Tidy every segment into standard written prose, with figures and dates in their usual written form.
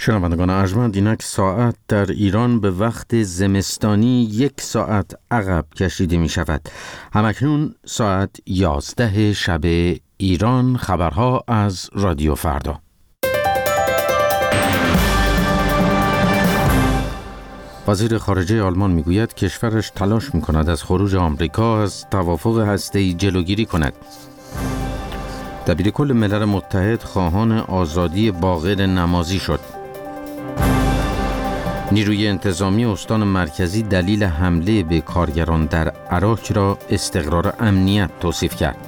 شنوندگان ارجمند، اینک ساعت در ایران به وقت زمستانی 1 ساعت عقب کشیده می شود. همکنون ساعت 11 شب ایران. خبرها از رادیو فردا. وزیر خارجه آلمان میگوید کشورش تلاش میکند از خروج آمریکا از توافق هسته‌ای جلوگیری کند. دبیرکل ملل متحد خواهان آزادی باقر نمازی شد. نیروی انتظامی استان مرکزی دلیل حمله به کارگران در عراق را استقرار امنیت توصیف کرد.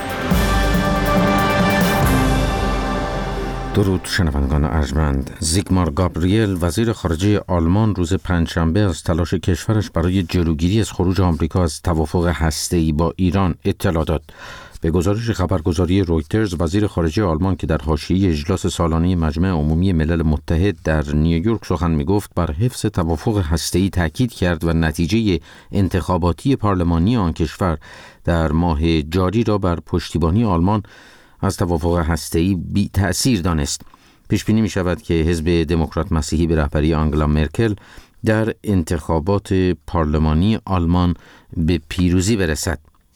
درود شنوندگان ارجمند. زیگمار گابریل وزیر خارجه آلمان روز پنجشنبه از تلاش کشورش برای جلوگیری از خروج آمریکا از توافق هسته‌ای با ایران اطلاع داد. به گزارش خبرگزاری رویترز، وزیر خارجه آلمان که در حاشیه اجلاس سالانه مجمع عمومی ملل متحد در نیویورک سخن می‌گفت، بر حفظ توافق هسته‌ای تاکید کرد و نتیجه انتخاباتی پارلمانی آن کشور در ماه جاری را بر پشتیبانی آلمان از توافق هسته‌ای بی تأثیر دانست. پیش بینی می‌شود که حزب دموکرات مسیحی به رهبری آنگلا مرکل در انتخابات پارلمانی آلمان به پیروزی برسد.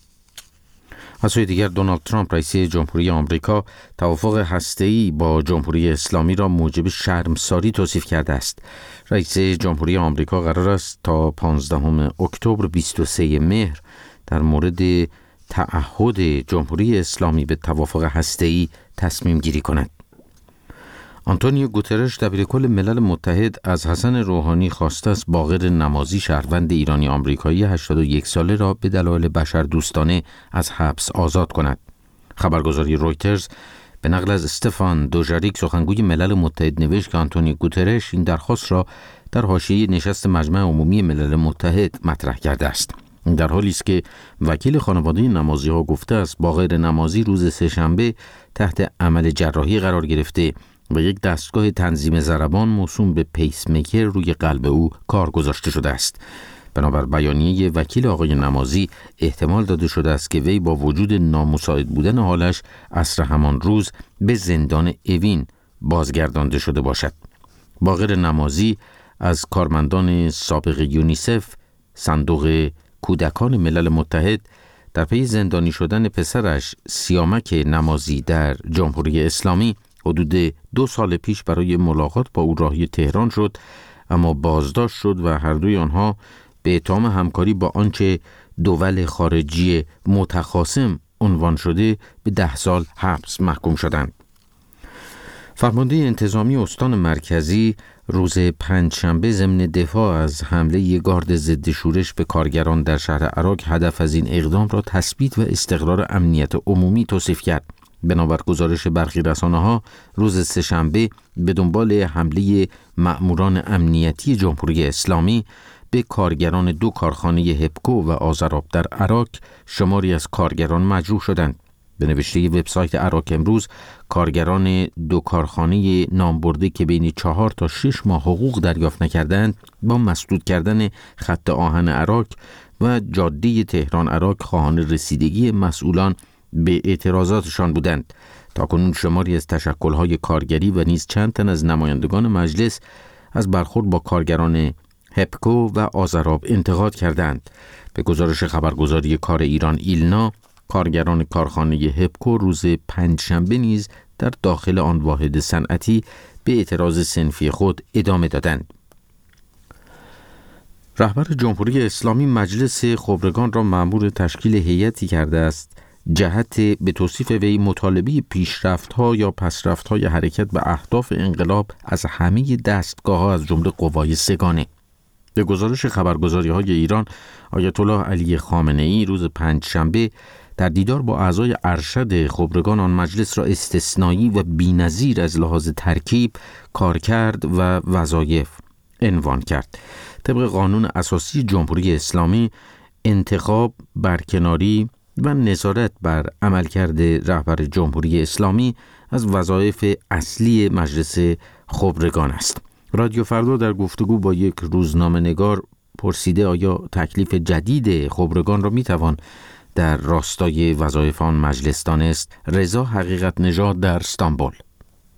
از سوی دیگر دونالد ترامپ رئیس جمهوری آمریکا توافق هسته‌ای با جمهوری اسلامی را موجب شرمساری توصیف کرده است. رئیس جمهوری آمریکا قرار است تا 15 اکتبر 23 مهر در مورد تعهد جمهوری اسلامی به توافق هسته‌ای تصمیم گیری کند. آنتونیو گوترش دبیرکل ملل متحد از حسن روحانی خواسته است باقر نمازی شهروند ایرانی آمریکایی 81 ساله را به دلایل بشردوستانه از حبس آزاد کند. خبرگزاری رویترز به نقل از استفان دوژاریک سخنگوی ملل متحد نوشت که آنتونیو گوترش این درخواست را در حاشیه نشست مجمع عمومی ملل متحد مطرح کرده است. در حالی است که وکیل خانواده نمازی‌ها گفته است باقر نمازی روز سه‌شنبه تحت عمل جراحی قرار گرفته و یک دستگاه تنظیم ضربان موسوم به پیس میکر روی قلب او کار گذاشته شده است. بنابر بیانیه وکیل آقای نمازی احتمال داده شده است که وی با وجود نامساعد بودن حالش عصر همان روز به زندان اوین بازگردانده شده باشد. باقر نمازی از کارمندان سابق یونیسف، صندوق کودکان ملل متحد، در پی زندانی شدن پسرش سیامک نمازی در جمهوری اسلامی حدود 2 سال پیش برای ملاقات با او راهی تهران شد، اما بازداشت شد و هر دوی آنها به اتهام همکاری با آنچه دول خارجی متخاصم عنوان شده به 10 سال حبس محکوم شدند. فرمانده انتظامی استان مرکزی روز پنجشنبه ضمن دفاع از حمله گارد ضد شورش به کارگران در شهر عراق هدف از این اقدام را تثبیت و استقرار امنیت عمومی توصیف کرد. بنابر گزارش برخی رسانه‌ها روز سه‌شنبه به دنبال حمله مأموران امنیتی جمهوری اسلامی به کارگران 2 کارخانه هپکو و آذراب در عراق شماری از کارگران مجروح شدند. به نوشته وبسایت عراق امروز، کارگران 2 کارخانه نامبرده که بین 4 تا 6 ماه حقوق دریافت نکردند با مسدود کردن خط آهن عراق و جاده تهران عراق خواهان رسیدگی مسئولان به اعتراضاتشان بودند. تاکنون شماری از تشکل‌های کارگری و نیز چند تن از نمایندگان مجلس از برخورد با کارگران هپکو و آذراب انتقاد کردند. به گزارش خبرگزاری کار ایران ایلنا، کارگران کارخانه هپکو روز پنجشنبه نیز در داخل آن واحد صنعتی به اعتراض صنفی خود ادامه دادند. رهبر جمهوری اسلامی مجلس خبرگان را مأمور تشکیل هیئتی کرده است جهت به توصیف وی مطالبه پیشرفت‌ها یا پسرفت‌های حرکت به اهداف انقلاب از همه دستگاه‌ها از جمله قوای سگانه. به گزارش خبرگزاری‌های ایران، آیت الله علی خامنه‌ای روز پنجشنبه در دیدار با اعضای ارشد خبرگان آن مجلس را استثنایی و بی‌نظیر از لحاظ ترکیب، کارکرد و وظایف عنوان کرد. طبق قانون اساسی جمهوری اسلامی، انتخاب، برکناری و نظارت بر عملکرد رهبر جمهوری اسلامی از وظایف اصلی مجلس خبرگان است. رادیو فردا در گفتگو با یک روزنامه‌نگار پرسیده آیا تکلیف جدید خبرگان را میتوان در راستای وظایف آن مجلس دانست، رضا حقیقت نژاد در استانبول.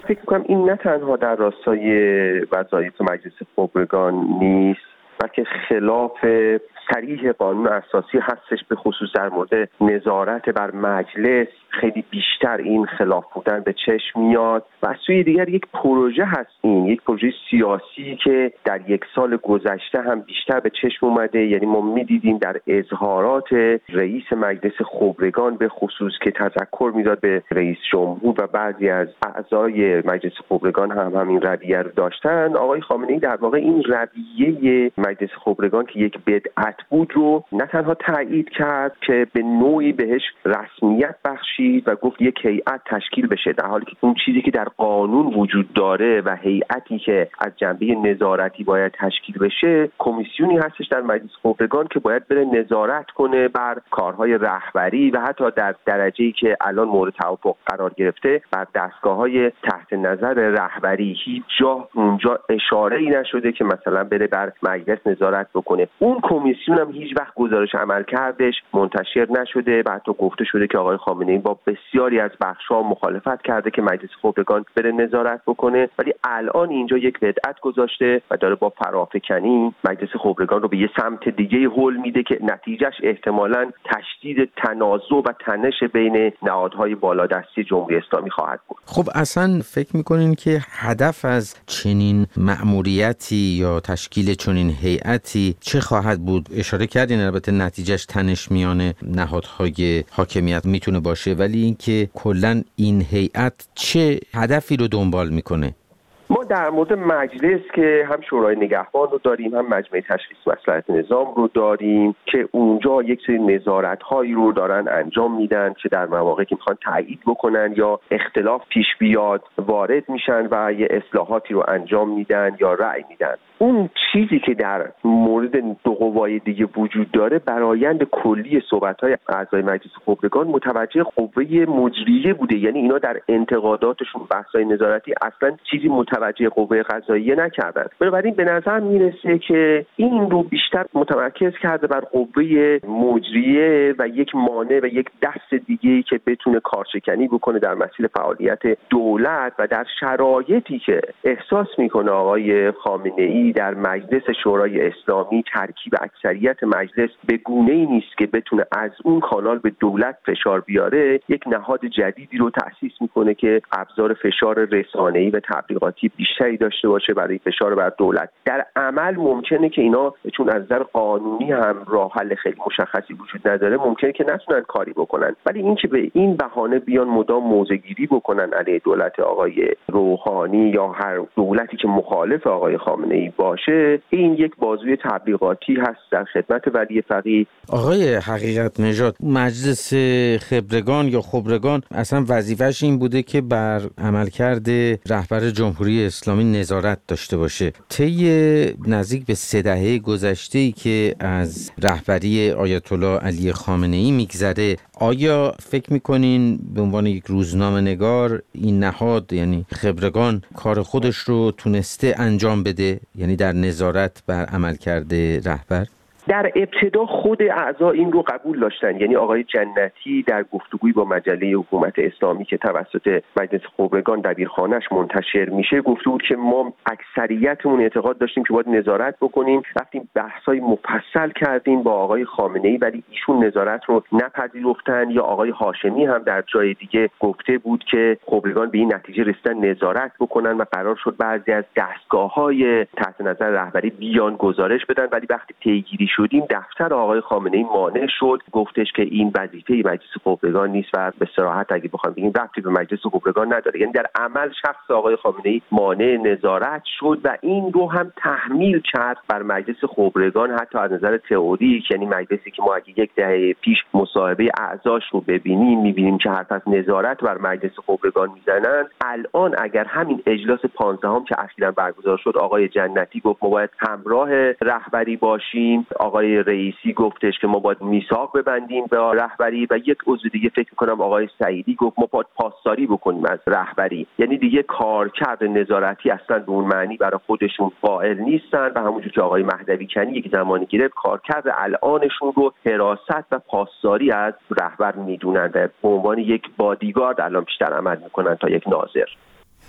فکر می‌کنم این نه تنها در راستای وظایف مجلس خبرگان نیست، بلکه خلاف صریح قانون اساسی هستش، به خصوص در مورد نظارت بر مجلس خیلی بیشتر این خلاف بودن به چشم میاد. و از سوی دیگر یک پروژه هست، این یک پروژه سیاسی که در یک سال گذشته هم بیشتر به چشم اومده. یعنی ما میدیدیم در اظهارات رئیس مجلس خبرگان به خصوص که تذکر میداد به رئیس جمهور و بعضی از اعضای مجلس خبرگان هم همین رویه رو داشتن. آقای خامنه‌ای در واقع این رویه مجلس خبرگان که یک بدعت بود رو نه تنها تایید کرد که به نوعی بهش رسمیت بخشید و گفت یک هیئت تشکیل بشه، در حالی که اون چیزی که در قانون وجود داره و هیئتی که از جنبه نظارتی باید تشکیل بشه کمیسیونی هستش در مجلس خبرگان که باید بره نظارت کنه بر کارهای رهبری و حتی در درجه‌ای که الان مورد توافق قرار گرفته بر دستگاه‌های تحت نظر رهبری. هیچ جا اونجا اشاره‌ای نشده که مثلا بره بر مجلس نظارت بکنه. اون کمیسیون هم هیچ وقت گزارش عملکردش منتشر نشده و حتی گفته شده که آقای خامنه‌ای با بسیاری از بخش‌ها مخالفت کرده که مجلس خبرگان بره نظارت بکنه، ولی الان اینجا یک بدعت گذاشته و داره با فرافکنی مجلس خبرگان رو به یه سمت دیگه هل میده که نتیجهش احتمالاً تشدید تنازع و تنش بین نهادهای بالادستی جمهوری اسلامی خواهد بود. خب اصلا فکر می‌کنین که هدف از چنین مأموریتی یا تشکیل چنین هیئتی چه خواهد بود؟ اشاره کردین البته نتیجهش تنش میان نهادهای حاکمیت میتونه باشه، ولی اینکه کلاً این هیئت چه هدفی رو دنبال میکنه؟ ما در مورد مجلس که هم شورای نگهبان رو داریم، هم مجمع تشخیص مصلحت نظام رو داریم که اونجا یک سری نظارت‌هایی رو دارن انجام میدن که در مواقعی که میخوان تایید بکنن یا اختلاف پیش بیاد وارد میشن و یه اصلاحاتی رو انجام میدن یا رأی میدن. اون چیزی که در مورد دو قوای دیگه وجود داره، برآیند کلی صحبت‌های اعضای مجلس خبرگان متوجه قوه مجریه بوده. یعنی اینا در انتقاداتشون بحث‌های نظارتی اصلا چیزی متوجه قوه قضاییه نکردن. بنابراین به نظر میرسه که این رو بیشتر متمرکز کرده بر قوه مجریه و یک مانع و یک دست دیگه‌ای که بتونه کارشکنی بکنه در مسیر فعالیت دولت و در شرایطی که احساس میکنه آقای خامنه‌ای در مجلس شورای اسلامی ترکیب اکثریت مجلس به گونه‌ای نیست که بتونه از اون کانال به دولت فشار بیاره، یک نهاد جدیدی رو تأسیس میکنه که ابزار فشار رسانه‌ای و تبلیغاتی بیشتری داشته باشه برای فشار بر دولت. در عمل ممکنه که اینا چون از نظر قانونی هم راه حل خیلی مشخصی وجود نداره، ممکنه که نتونن کاری بکنن، ولی اینکه به این بهانه بیان مدام موضع‌گیری بکنن علیه دولت آقای روحانی یا هر دولتی که مخالف آقای خامنه‌ای باشه، این یک بازوی تبلیغاتی هست در خدمت ولی فقیه. آقای حقیقت نژاد، مجلس خبرگان یا خبرگان اصلا وظیفه‌اش این بوده که بر عملکرد رهبر جمهوری اسلامی نظارت داشته باشه. طی نزدیک به 3 دهه گذشته‌ای که از رهبری آیت الله علی خامنه‌ای میگذره، آیا فکر میکنین به عنوان یک روزنامه‌نگار این نهاد یعنی خبرگان کار خودش رو تونسته انجام بده، یعنی در نظارت بر عملکرد رهبر؟ در ابتدا خود اعضا این رو قبول داشتن. یعنی آقای جنتی در گفتگویی با مجله حکومت اسلامی که توسط مجلس خبرگان دبیرخانه‌اش منتشر میشه گفته بود که ما اکثریتمون اعتقاد داشتیم که باید نظارت بکنیم. رفتیم بحث‌های مفصل کردیم با آقای خامنه‌ای ولی ایشون نظارت رو نپذیرفتن. یا آقای هاشمی هم در جای دیگه گفته بود که خبرگان به این نتیجه رسیدن نظارت بکنن و قرار شد بعضی از دستگاه‌های تحت نظر رهبری بیان گزارش بدن، ولی وقتی پیگیری شدیم دفتر آقای خامنه‌ای مانع شد، گفتش که این وظیفه مجلس خبرگان نیست و به صراحت اگه بخوام بگیم ربطی به مجلس خبرگان نداره. یعنی در عمل شخص آقای خامنه‌ای مانع نظارت شد و این رو هم تحمیل کرد بر مجلس خبرگان، حتی از نظر تئوریک. یعنی مجلسی که ما اگه 10 دهه پیش مصاحبه اعضاش رو ببینیم می‌بینیم که حرف از نظارت بر مجلس خبرگان میزنن. الان اگر همین اجلاس 15ام که اخیراً برگزار شد، آقای جنتی گفت ما باید همراه رهبری باشیم، آقای رئیسی گفتش که ما باید میثاق ببندیم به رهبری و یک عضو دیگه فکر می‌کنم آقای سعیدی گفت ما باید پاسداری بکنیم از رهبری. یعنی دیگه کارکرد نظارتی اصلا به اون معنی برای خودشون قائل نیستن و همونجور که آقای مهدوی کنی یک زمانی گرفت کارکرد الانشون رو حراست و پاسداری از رهبر میدونن و به عنوان یک بادیگارد الان بیشتر عمل میکنن تا یک ناظر.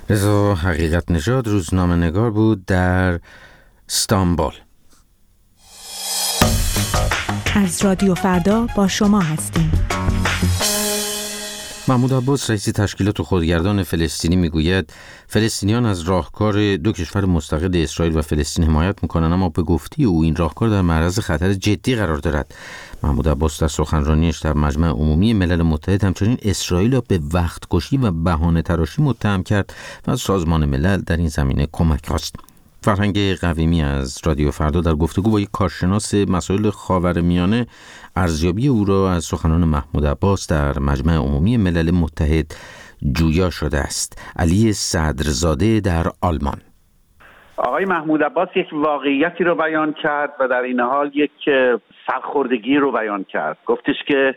رضا حقیقت نژاد روزنامه‌نگار بود در استانبول. از رادیو فردا با شما هستیم. محمود عباس رئیس تشکیلات خودگردان فلسطینی میگوید فلسطینیان از راهکار دو کشور مستقل اسرائیل و فلسطین حمایت میکنند، اما به گفته او این راهکار در معرض خطر جدی قرار دارد. محمود عباس در سخنرانیش در مجمع عمومی ملل متحد همچنین اسرائیل را به وقت کشی و بهانه تراشی متهم کرد و از سازمان ملل در این زمینه کمک خواست. فرهنگ قویمی از رادیو فردا در گفتگو با یک کارشناس مسائل خاورمیانه ارزیابی او را از سخنان محمود عباس در مجمع عمومی ملل متحد جویا شده است. علی صدرزاده در آلمان. آقای محمود عباس یک واقعیتی رو بیان کرد و در این حال یک سرخوردگی رو بیان کرد. گفتش که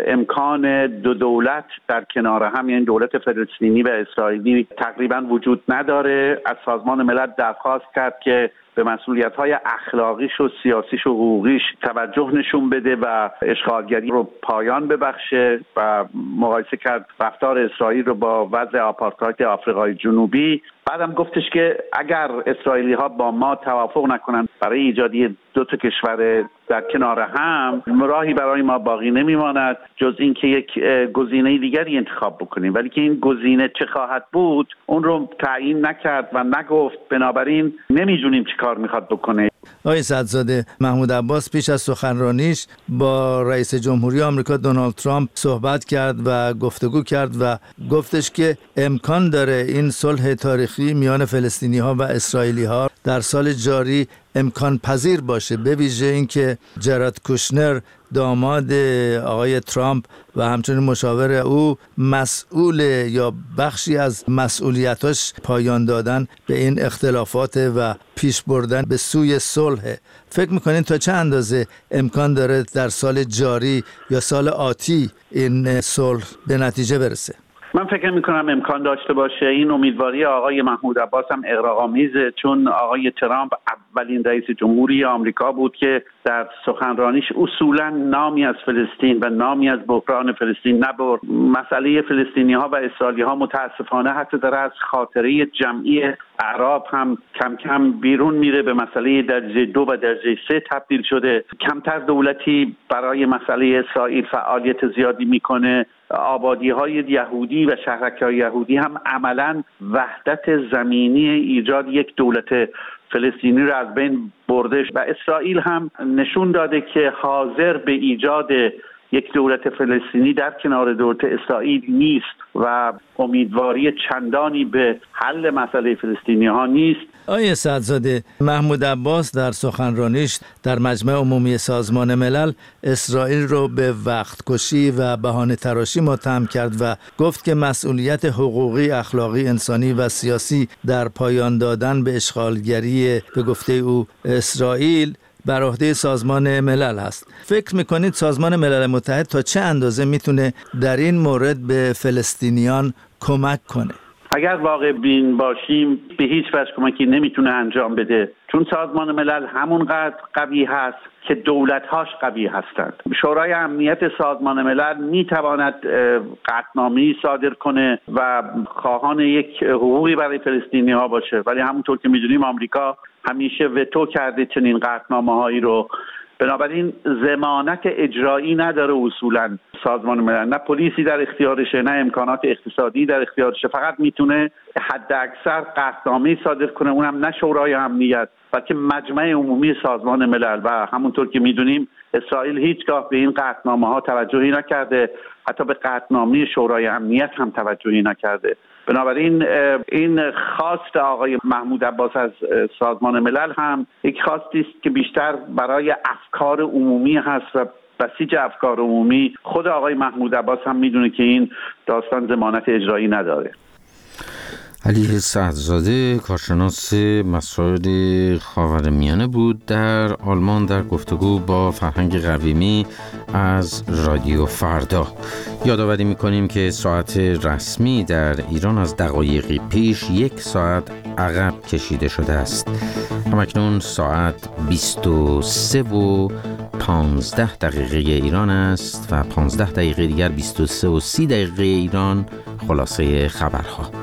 امکان دو دولت در کنار هم، یعنی دولت فلسطینی و اسرائیلی، تقریبا وجود نداره. از سازمان ملل درخواست کرد که به مسئولیت‌های اخلاقیش و سیاسیش و حقوقیش توجه نشون بده و اشغالگری رو پایان ببخشه و مقایسه کرد رفتار اسرائیل رو با وضع آپارتاید آفریقای جنوبی. بعدم گفتش که اگر اسرائیلی‌ها با ما توافق نکنن برای ایجادی دو تا کشور در کنار هم، راهی برای ما باقی نمیماند جز اینکه یک گزینه دیگری انتخاب بکنیم، ولی که این گزینه چه خواهد بود اون رو تعیین نکرد و نگفت. بنابراین نمیدونیم چی کار میخواد بکنه. آقای صدرزاده، محمود عباس پیش از سخنرانیش با رئیس جمهوری آمریکا دونالد ترامپ صحبت کرد و گفتگو کرد و گفتش که امکان داره این صلح تاریخی میان فلسطینی‌ها و اسرائیلی‌ها در سال جاری امکان پذیر باشه، به ویژه اینکه جراد کوشنر داماد آقای ترامپ و همچنین مشاور او مسئول یا بخشی از مسئولیتاش پایان دادن به این اختلافات و پیش بردن به سوی صلح. فکر میکنین تا چه اندازه امکان داره در سال جاری یا سال آتی این صلح به نتیجه برسه؟ من فکر میکنم امکان داشته باشه. این امیدواری آقای محمود عباس هم اغراق‌آمیزه، چون آقای ترامپ اولین رئیس جمهوری آمریکا بود که در سخنرانیش اصولا نامی از فلسطین و نامی از بحران فلسطین نبرد. مسئله فلسطینی‌ها و اسرائیلی‌ها متاسفانه حتی در از خاطره جمعی اعراب هم کم کم بیرون میره، به مسئله درجه 2 و درجه 3 تبدیل شده. کمتر دولتی برای مسئله اسرائیل فعالیت زیادی میکنه. آبادی‌های یهودی و شهرک‌های یهودی هم عملاً وحدت زمینی ایجاد یک دولت فلسطینی رو از بین برده و اسرائیل هم نشون داده که حاضر به ایجاد یک دولت فلسطینی در کنار دولت اسرائیل نیست و امیدواری چندانی به حل مسئله فلسطینی ها نیست. آقای صدرزاده، محمود عباس در سخنرانیش در مجمع عمومی سازمان ملل اسرائیل رو به وقت کشی و بهانه تراشی متهم کرد و گفت که مسئولیت حقوقی، اخلاقی، انسانی و سیاسی در پایان دادن به اشغالگری به گفته او اسرائیل بر عهده سازمان ملل هست. فکر میکنید سازمان ملل متحد تا چه اندازه میتونه در این مورد به فلسطینیان کمک کنه؟ اگر واقع بین باشیم به هیچ وجه کمکی نمیتونه انجام بده، چون سازمان ملل همونقدر قوی هست که دولت‌هاش قوی هستند. شورای امنیت سازمان ملل میتواند قطعنامه‌ای صادر کنه و خواهان یک حقوقی برای فلسطینی‌ها باشه، ولی همونطور که میدونیم آمریکا همیشه وتو کرده چنین قطعنامه‌هایی رو. بنابراین ضمانت اجرایی نداره اصولا سازمان ملل، نه پلیسی در اختیارشه نه امکانات اقتصادی در اختیارشه، فقط میتونه حد اکثر قطعنامه‌ای صادر کنه، اونم نه شورای امنیت بلکه مجمع عمومی سازمان ملل. و همونطور که میدونیم اسرائیل هیچگاه به این قطعنامه‌ها توجهی نکرده، حتی به قطعنامه شورای امنیت هم توجهی نکرده. بنابراین این خواست آقای محمود عباس از سازمان ملل هم یک خواستی است که بیشتر برای افکار عمومی هست و بسیج افکار عمومی. خود آقای محمود عباس هم میدونه که این داستان ضمانت اجرایی نداره. علی صدرزاده، کارشناس مسائل خاورمیانه بود در آلمان در گفتگو با فرهنگ قویمی از رادیو فردا. یادآوری می‌کنیم که ساعت رسمی در ایران از دقایقی پیش 1 ساعت عقب کشیده شده است. همکنون ساعت 23:15 ایران است و 15 دقیقه دیگر 23:30 ایران. خلاصه خبرها.